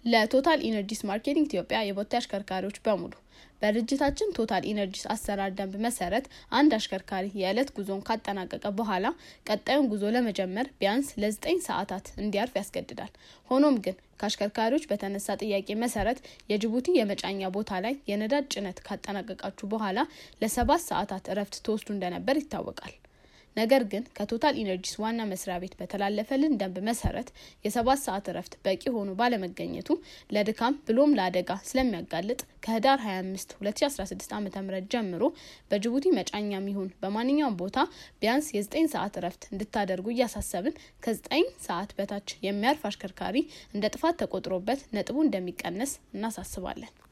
ለቶታል ኢነርጂስ ማርኬቲንግ ኢትዮጵያ የቦቴ አሽከርካሪዎች በሙሉ በድርጅታችን ቶታል ኢነርጂስ አሰራር ደንብ መሰረት አንድ አሽከርካሪ የዕለት ጉዞን ካጠናቀቀ በኋላ ቀጣዩን ጉዞ ለመጀመር ቢያንስ ለ9 ሰዓታት እንዲያርፍ ያስገድዳል። ሆኖም ግን ከአሽከርካሪዎች በተነሳ ጥያቄ መሰረት የጅቡቲ የመጫኛ ቦታ ላይ የነዳጅ ጭነት ካጠናቀቃችሁ በኋላ ለ7 ሰዓታት እረፍት ተወስዱ እንደነበር ይታወቃል። ነገር ግን ከቶታል ኢነርጂስ ዋና መስሪያ ቤት በተላለፈልን ደንብ መሰረት የ7 ሰዓት እረፍት በቂ ሆኖ ባለመገኘቱ ለድካም ብሎም ለአደጋ ስለሚያጋልጥ ከህዳር 25 2016 ዓ.ም ጀምሮ በጅቡቲ መጫኛም ይሁን በማንኛውም ቦታ ቢያንስ የ9 ሰዓት እረፍት እንድታደርጉ እያሳሰብን ከ9 ሰዓት በታች የሚያርፍ አሽከርካሪ እንደ ጥፋት ተቆጥሮበት ነጥቡ እንደሚቀነስ እናሳስባለን።